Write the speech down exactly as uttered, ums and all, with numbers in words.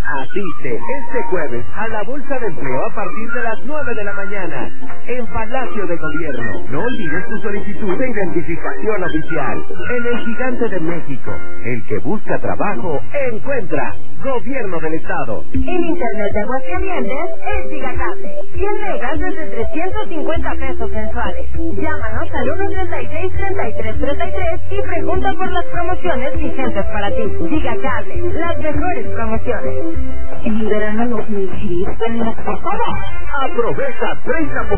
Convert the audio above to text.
Asiste este jueves a la Bolsa de Empleo a partir de las nueve de la mañana en Palacio de Gobierno. No olvides tu solicitud de identificación oficial. En el Gigante de México, el que busca trabajo, encuentra. Gobierno del Estado. En Internet de Aguascalientes es Gigacable. cien megas desde trescientos cincuenta pesos mensuales. Llámanos al uno treinta y seis, treinta y tres treinta y tres y pregunta por las promociones vigentes para ti. Gigacable, las mejores promociones. En el verano dos mil seis, en la pasada. Aprovecha treinta por ciento